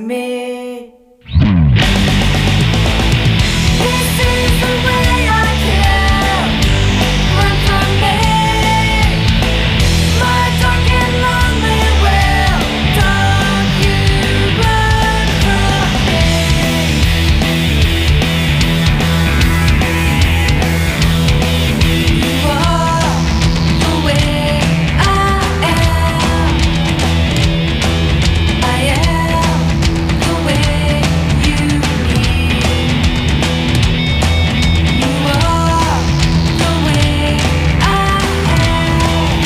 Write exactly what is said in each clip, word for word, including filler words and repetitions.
me. This is the way I can run from me. My dark and lonely will. Don't you run from me. You are the way I am. I am the way you need. You are the way I am.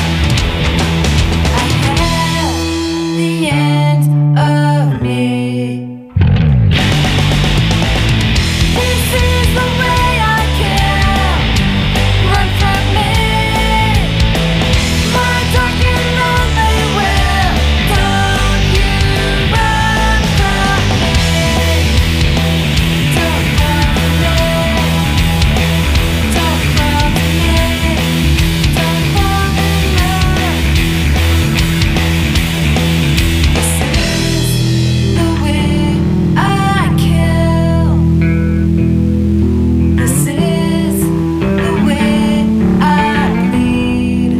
I have the end of me. This is the way I can run from me. My dark and lonely will. Don't you run from me. Don't run from me. Don't run from me. Don't fall in love. This is the way I kill. This is the way I bleed.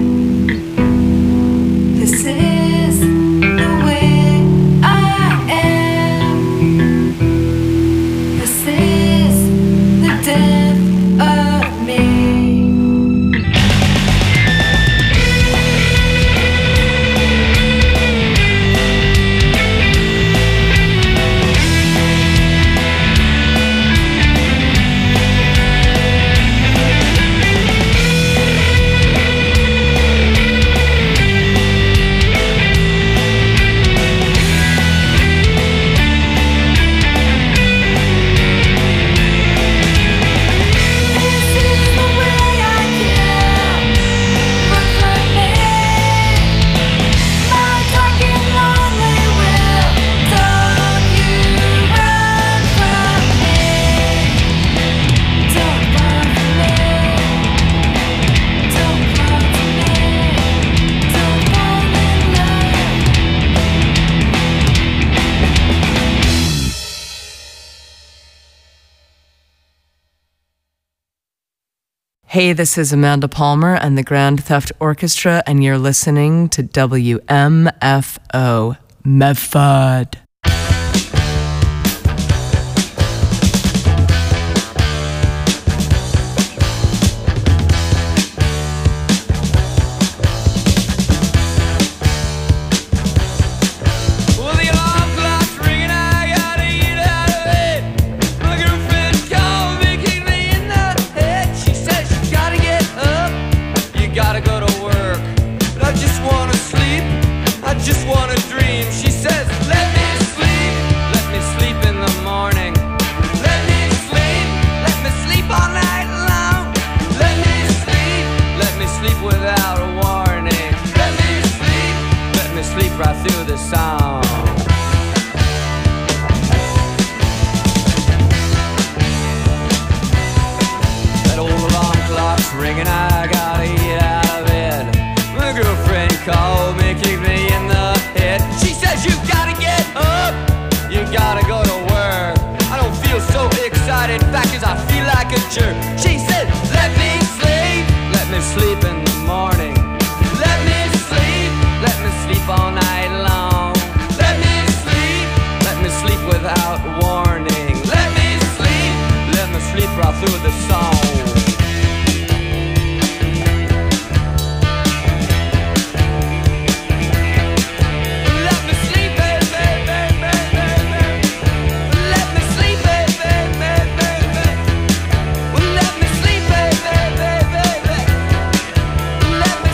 This is the way I am. This is the death of me. This is the way I kill. Run from me. My dark and lonely will. Don't you run from me. Don't run from me. Don't run from me. Don't fall in love. Hey, this is Amanda Palmer and the Grand Theft Orchestra, and you're listening to W M F O Medford. Well, the alarm clock's ringing, I gotta get out of bed. My girlfriend called me, kicked me in the head. She said you gotta get up, you gotta go to work. But I just wanna sleep, I just wanna dream. She says, let me sleep, let me sleep in the morning. Let me sleep, let me sleep all night long. Let me sleep, let me sleep without a warning. Let me sleep, let me sleep right through the song. That old alarm clock's ringing, I gotta get out of bed. My girlfriend called me, kicked me in the head. She says you gotta get up, you gotta go to work. I don't feel so excited, in fact, 'cause I feel like a jerk. She said, let me sleep, let me sleep in the morning. Let me sleep, let me sleep all night long. Let me sleep, let me sleep without warning. Let me sleep, let me sleep right through the song. Let me sleep, baby, baby, baby. Let me sleep, baby, baby, baby. Let me sleep, baby, baby, baby. Let me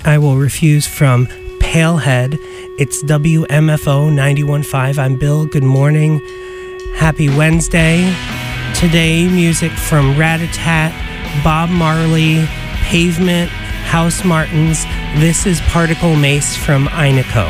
I Will Refuse from Palehead. It's W M F O ninety-one point five. I'm Bill. Good morning. Happy Wednesday. Today, music from Rat-a-Tat, Bob Marley, Pavement, House Martins. This is Particle Mace from Inaco.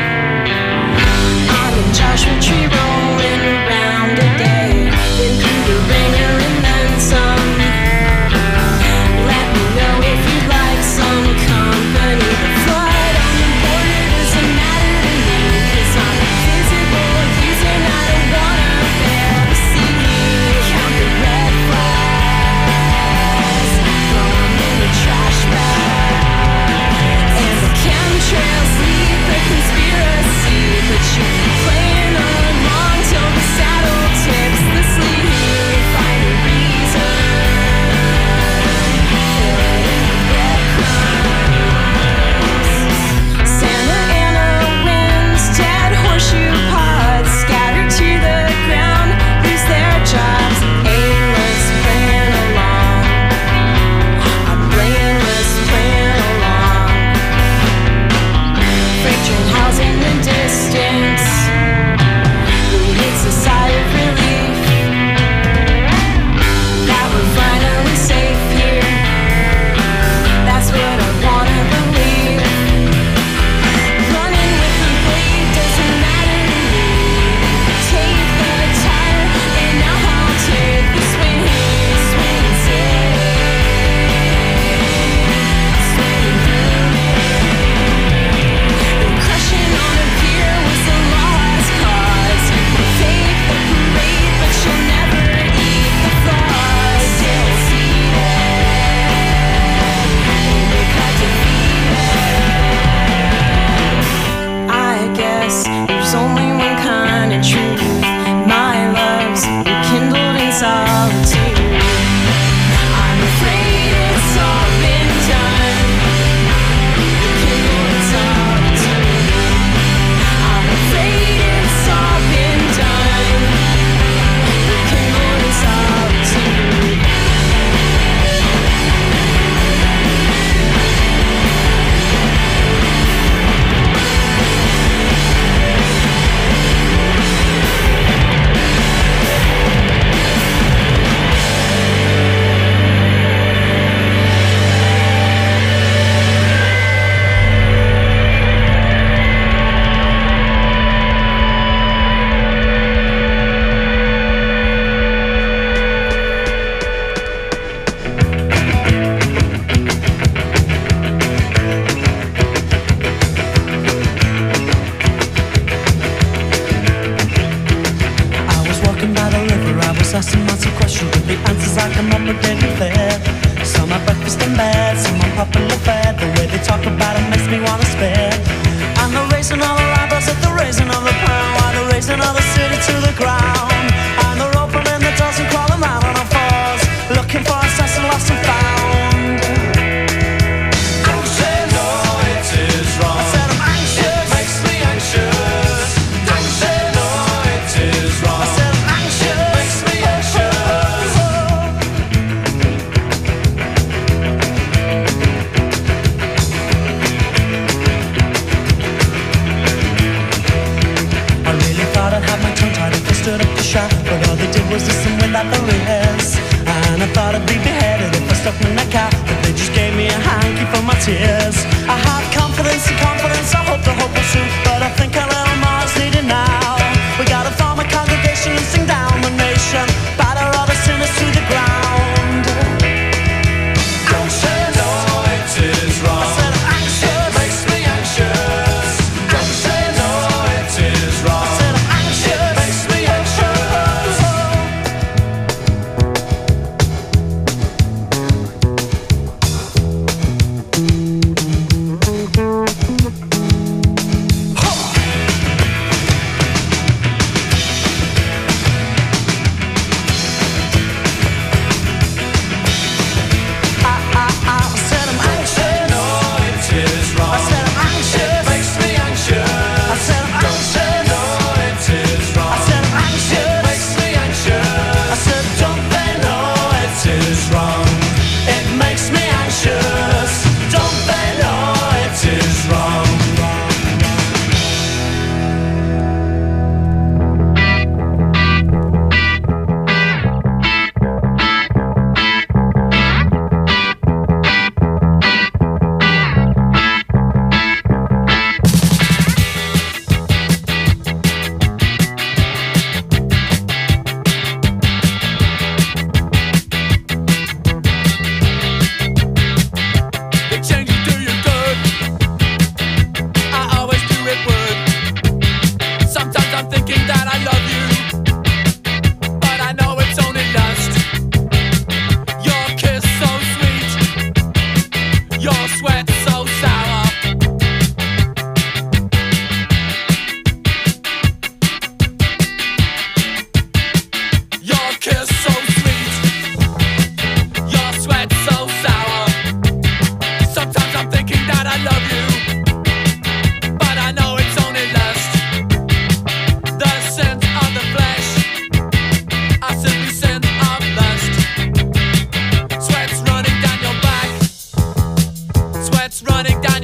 Joshua Tree rolling around a day. Been through the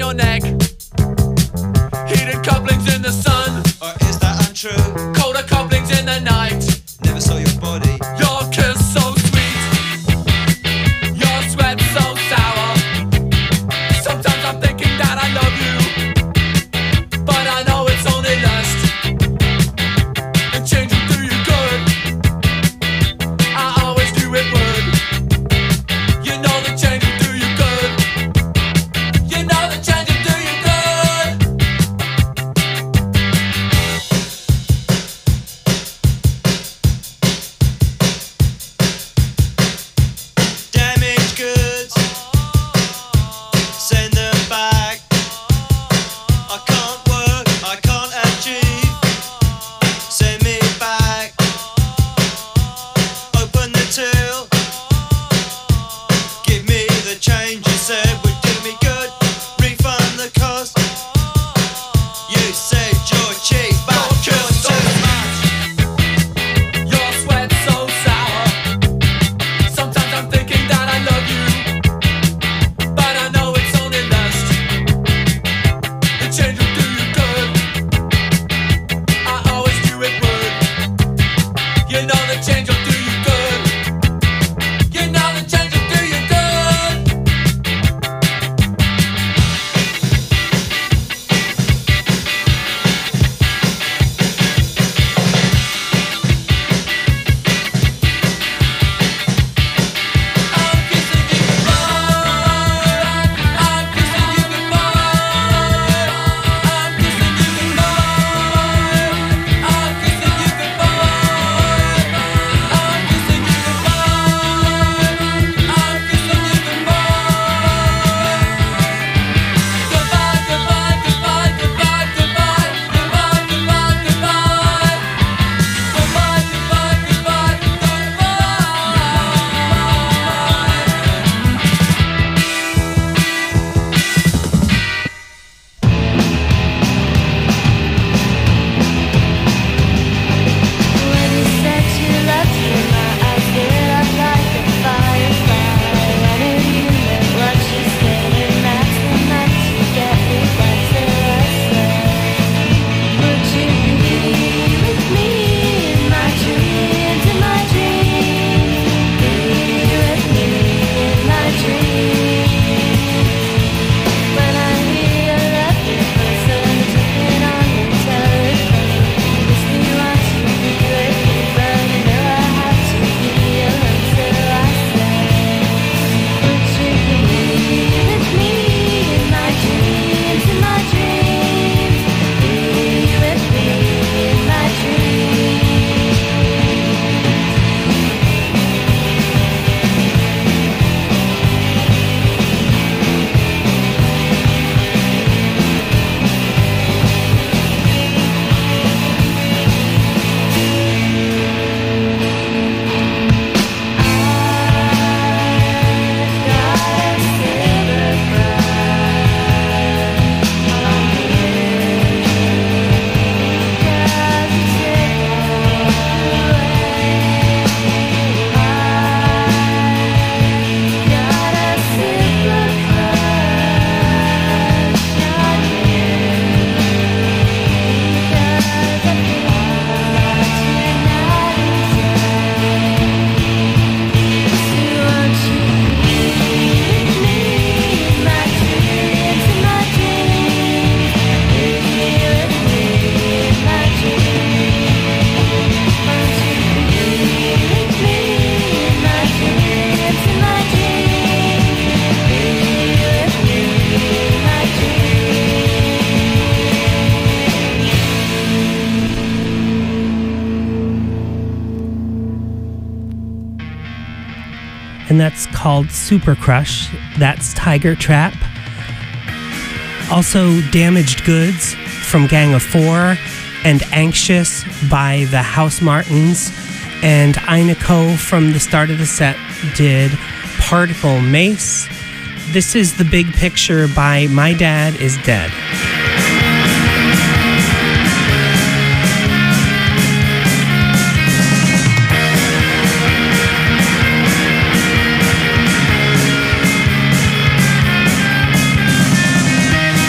your neck. Heated couplings in the sun. Or is that untrue? Colder couplings in the night. Never saw your body. Your kiss so sweet. Your sweat so sour. Sometimes I'm thinking that I love you, but I know it's only lust. The change will do you good. I always knew it would. You know the change will do you good. You know the change will do you good. Damaged goods, send them back. I can't work, I can't achieve. Send me back. Open the till. Give me the change you said would do me good. Refund the cost. You said you're cheap, but Your you're kiss so too much. Your sweat so sour. Sometimes I'm thinking that I love you, but I know it's only lust. The change will do you good. I always knew it would. You know the change will do you good. You know the change will do you good. I'm kissing you goodbye. I'm kissing you goodbye. I'm kissing you goodbye. I'm kissing you goodbye. I'm kissing you goodbye. I'm kissing you goodbye. Goodbye, goodbye, goodbye, goodbye, goodbye, goodbye, goodbye, goodbye. Goodbye, goodbye, goodbye, When you said you loved me, my eyes lit up like a firefly. When you meant what you said, and that's enough to get me back to life. Would you be with me in my dreams, in my dreams? Be with me in my dreams. When I hear your lovely voice, I'm talking on the telephone. Makes me want to be with you, but I know I have to be alone till I say, would you be with me in my dreams, in my dreams? Be with me in my dreams. And that's called Super Crush. That's Tiger Trap. Also, Damaged Goods from Gang of Four, and Anxious by the House Martins. And Inako from the start of the set did Particle Mace. This is The Big Picture by My Dad Is Dead. Thank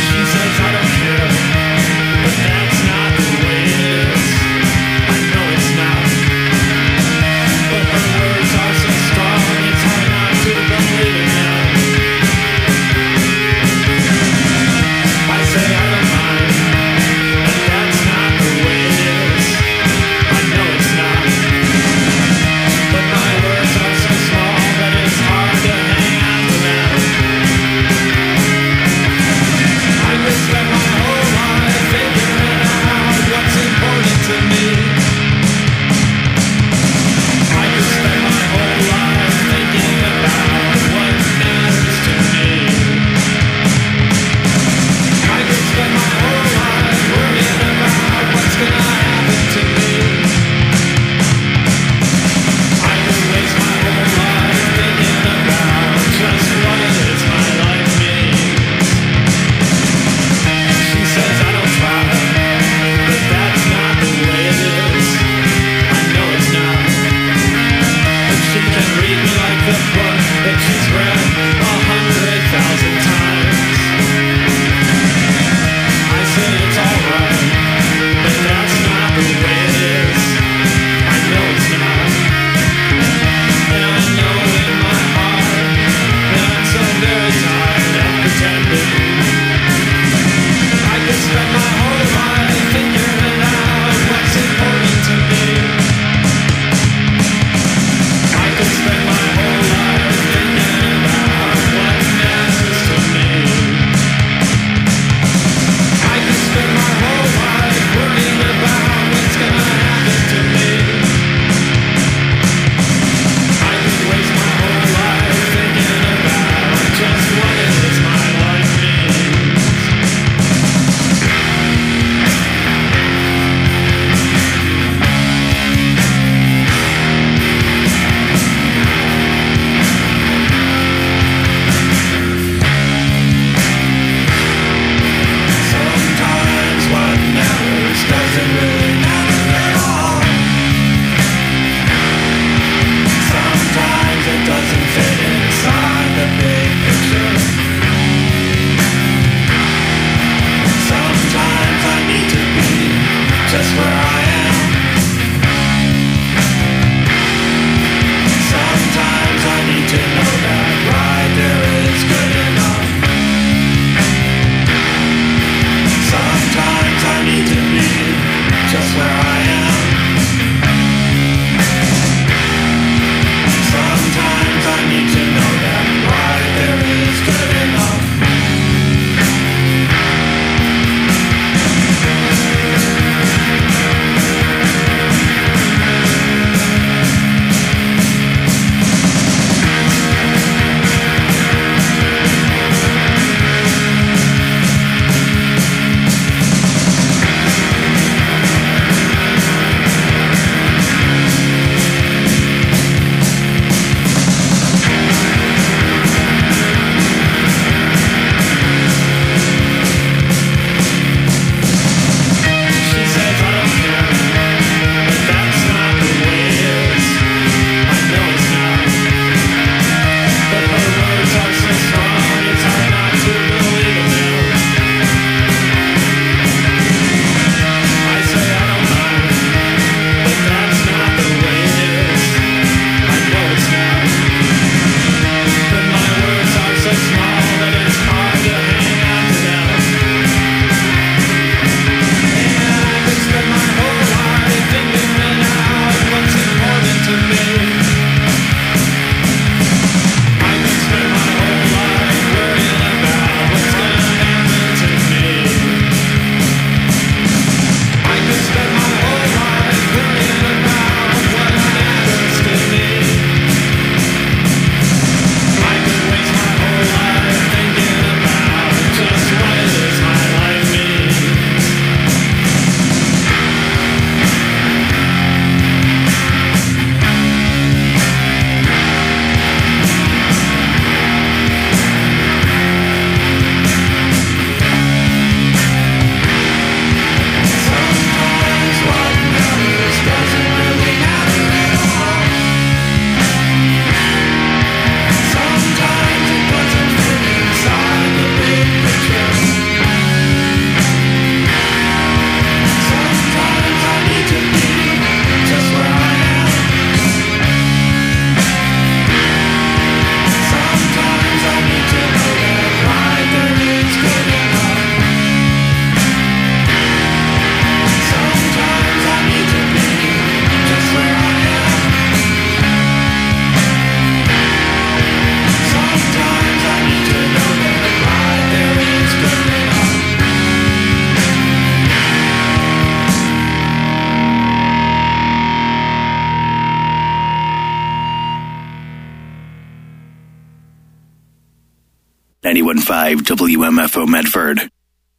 ninety-one point five W M F O Medford.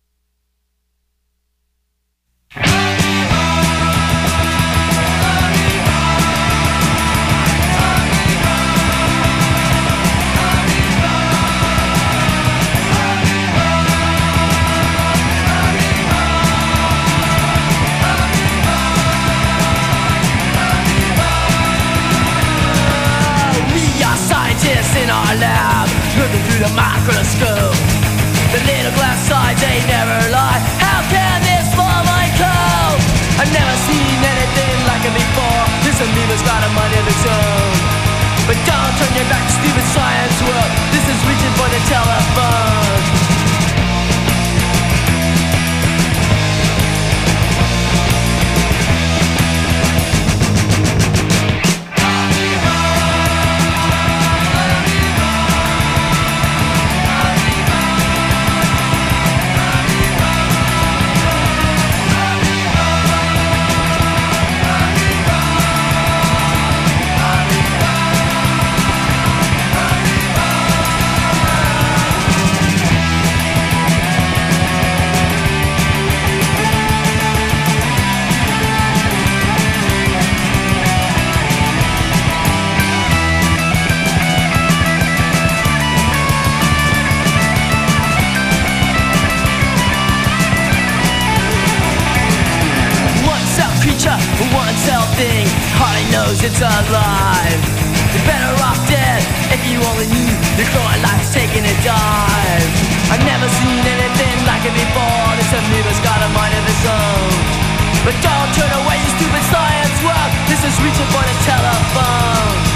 In our lab, looking through the microscope. The little glass sides, they never lie. How can this small mind cope? I've never seen anything like it before. This amoeba's got a mind of its own. But don't turn your back to stupid science world. This is reaching for the telephone. knows it's alive. You're better off dead if you only knew your growing life's taking a dive. I've never seen anything like it before. This amoeba's got a mind of its own. But don't turn away, you stupid science world. This is reaching for the telephone.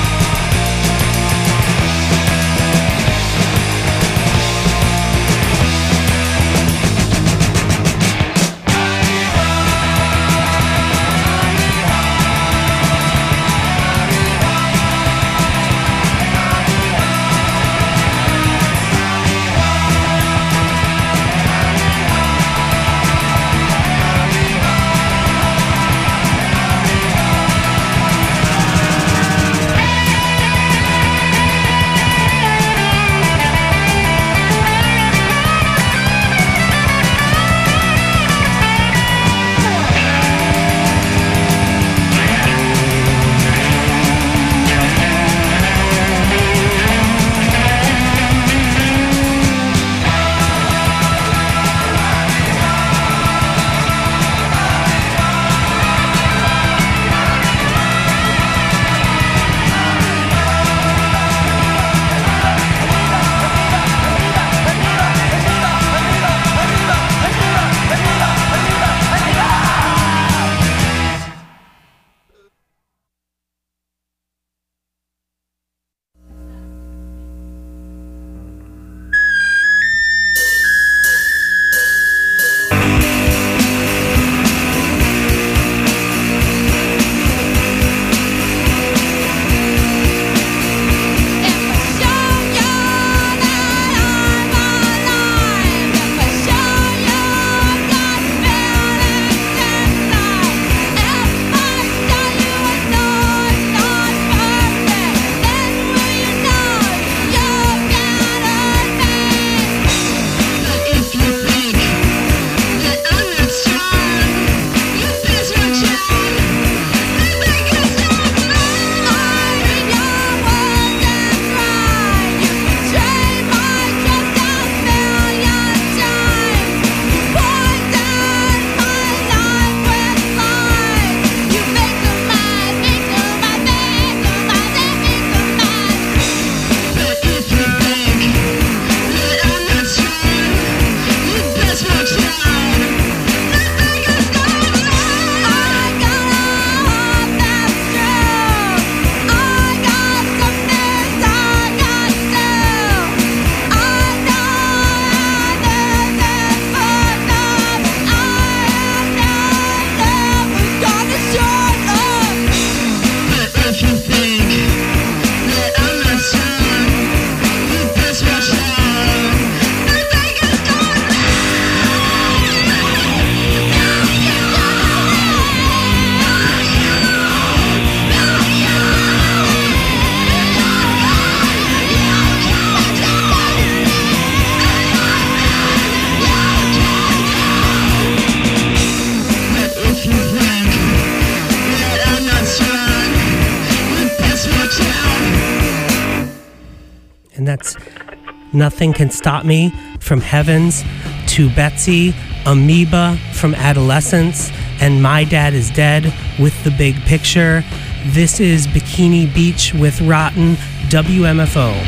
Nothing Can Stop Me from Heavens, to Betsy, Amoeba from Adolescence, and My Dad Is Dead with The Big Picture. This is Bikini Beach with Rotten, W M F O.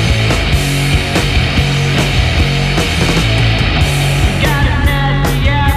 Got a nasty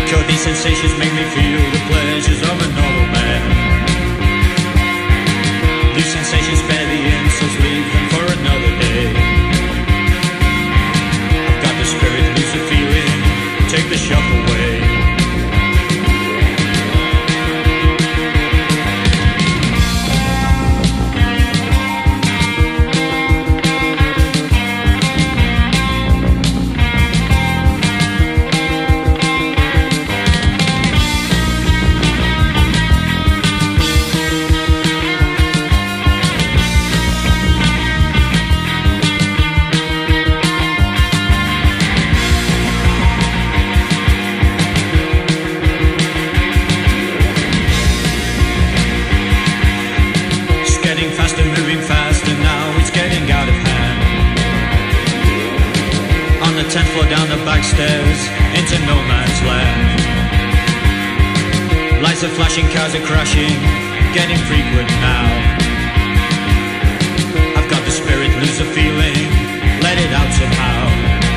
Your these sensations make me feel the pleasures of a normal man. These sensations spare the insults, leave them for another day. I've got the spirit, lose the feeling, take the shock away. Tenth floor down the back stairs into no man's land. Lights are flashing, cars are crashing, getting frequent now. I've got the spirit, lose the feeling, let it out somehow.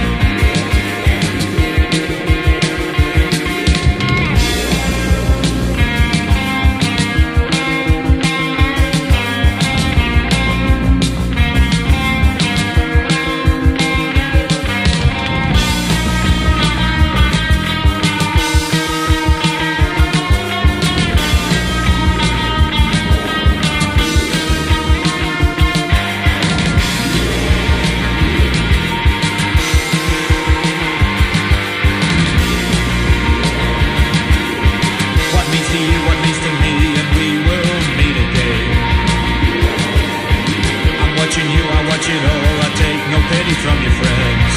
From your friends,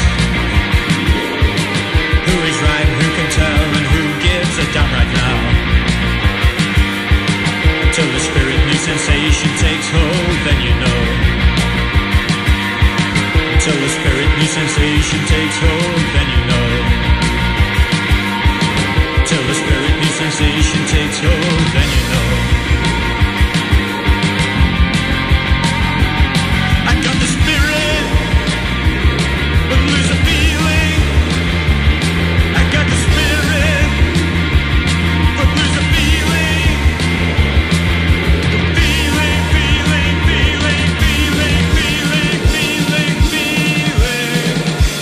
who is right, who can tell, and who gives a damn right now? Until the spirit new sensation takes hold, then you know. Until the spirit new sensation takes hold, then you know. Until the spirit new sensation takes hold, then you know. I got the spirit, but lose the feeling. I got the spirit, but lose the feeling. Feeling, feeling, feeling, feeling, feeling, feeling, feeling.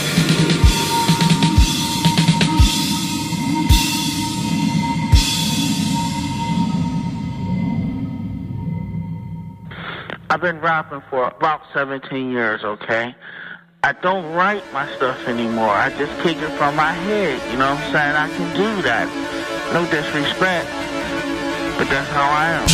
I've been rapping for about seventeen years, okay? I don't write my stuff anymore. I just kick it from my head, you know what I'm saying? I can do that. No disrespect, but that's how I am.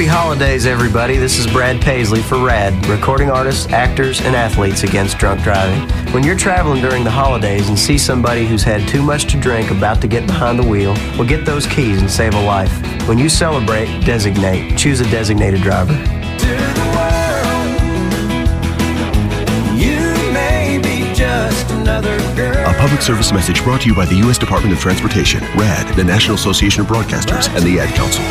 Happy holidays, everybody. This is Brad Paisley for RAD, recording artists, actors, and athletes against drunk driving. When you're traveling during the holidays and see somebody who's had too much to drink about to get behind the wheel, well, get those keys and save a life. When you celebrate, designate. Choose a designated driver. A public service message brought to you by the U S Department of Transportation, RAD, the National Association of Broadcasters, and the Ad Council.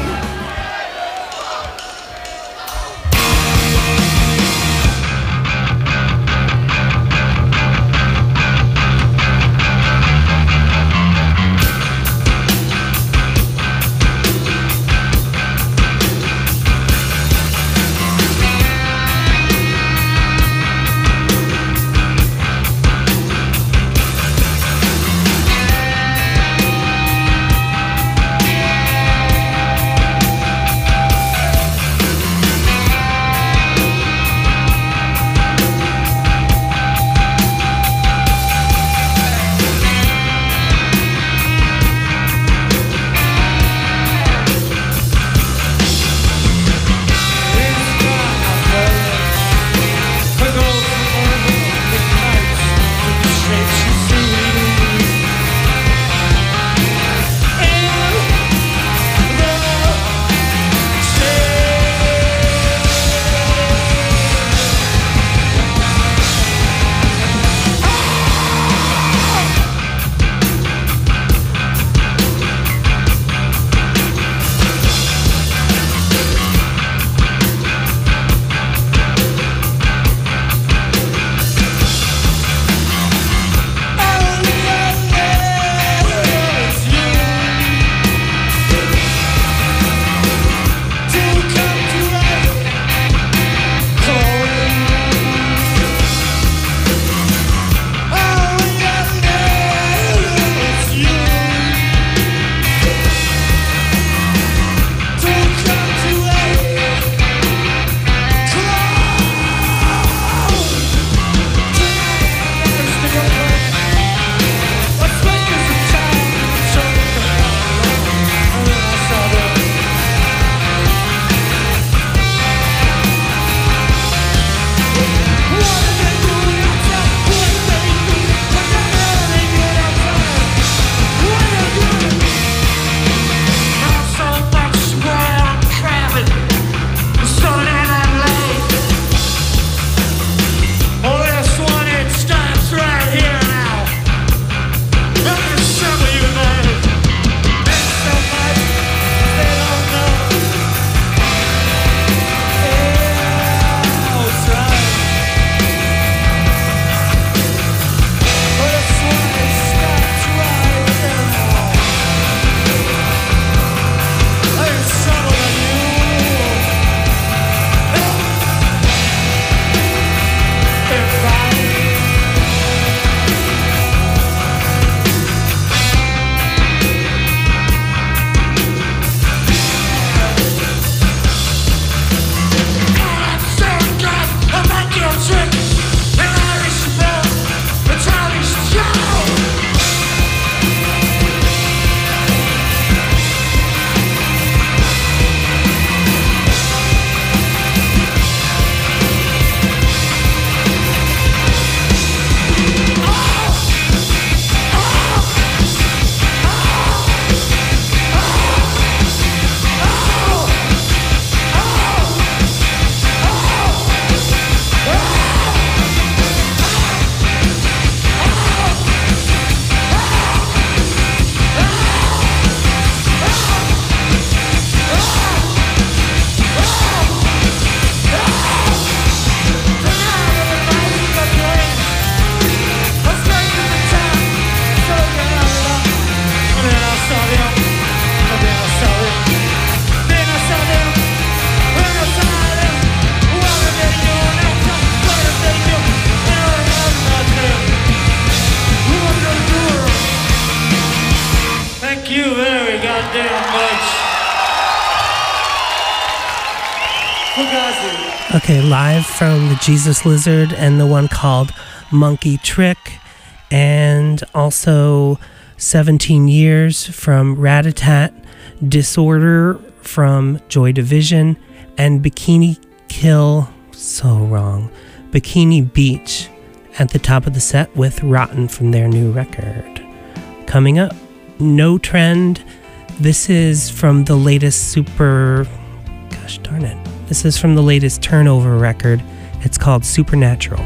Okay, live from the Jesus Lizard and the one called Monkey Trick, and also seventeen years from Rat-a-Tat Disorder from Joy Division, and Bikini Kill, so wrong, Bikini Beach at the top of the set with Rotten from their new record. Coming up, No Trend. This is from the latest super, gosh darn it. This is from the latest Turnover record. It's called Supernatural.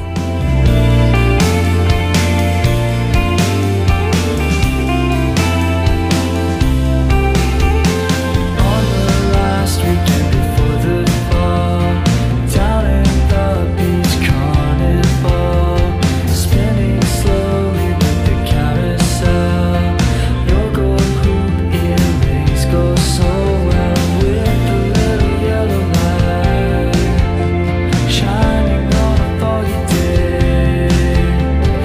Shining on a foggy day.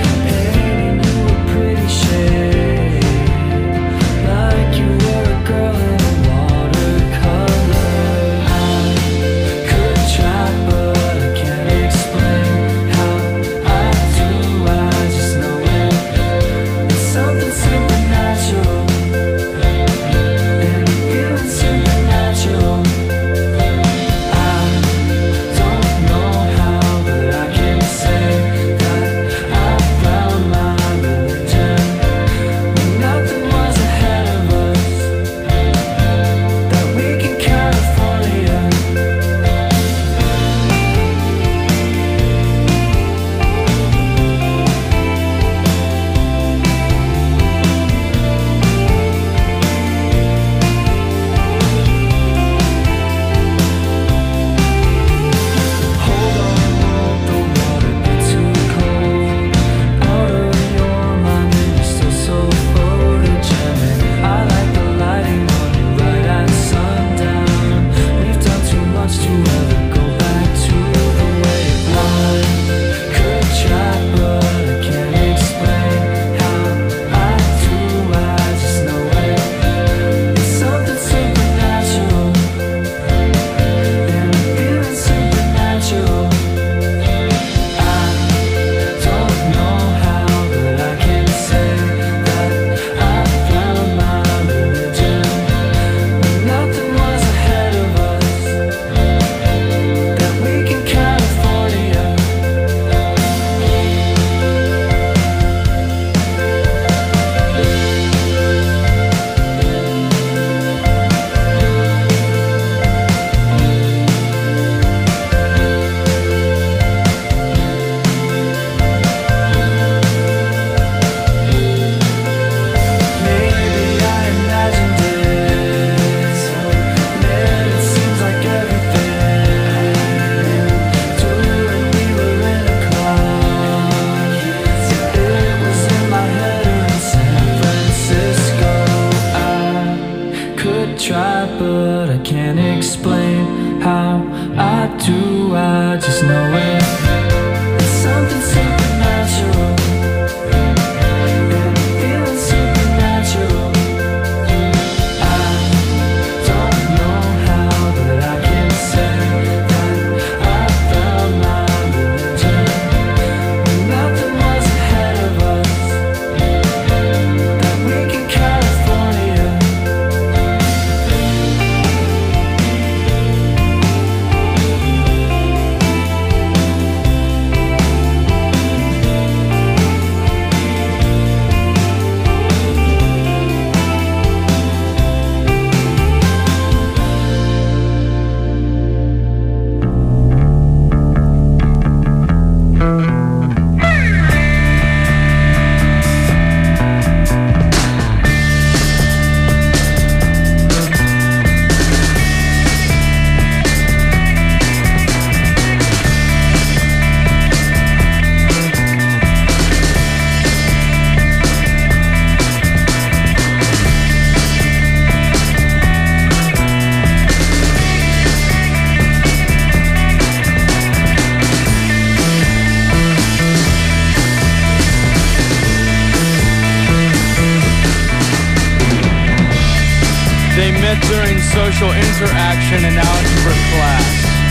during social interaction in algebra class.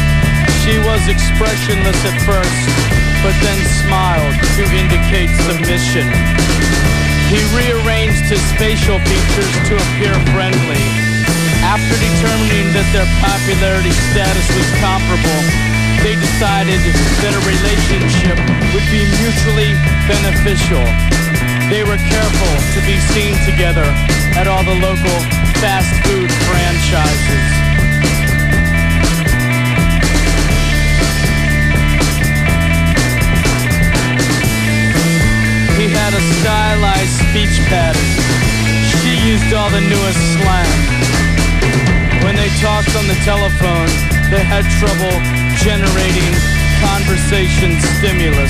She was expressionless at first, but then smiled to indicate submission. He rearranged his facial features to appear friendly, After determining that their popularity status was comparable, they decided that a relationship would be mutually beneficial. They were careful to be seen together at all the local fast food franchises. He had a stylized speech pattern. She used all the newest slang. When they talked on the telephone, they had trouble generating conversation stimulus.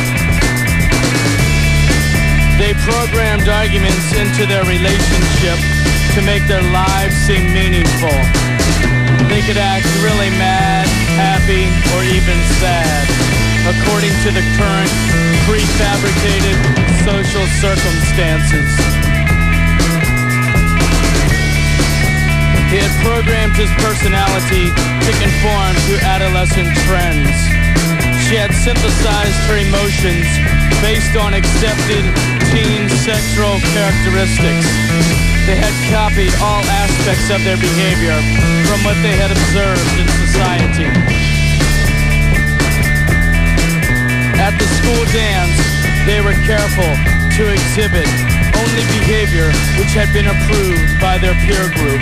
They programmed arguments into their relationship to make their lives seem meaningful. They could act really mad, happy, or even sad, according to the current prefabricated social circumstances. He had programmed his personality to conform to adolescent trends. She had synthesized her emotions based on accepted teen sexual characteristics. They had copied all aspects of their behavior from what they had observed in society. At the school dance, they were careful to exhibit only behavior which had been approved by their peer group.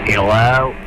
Hello?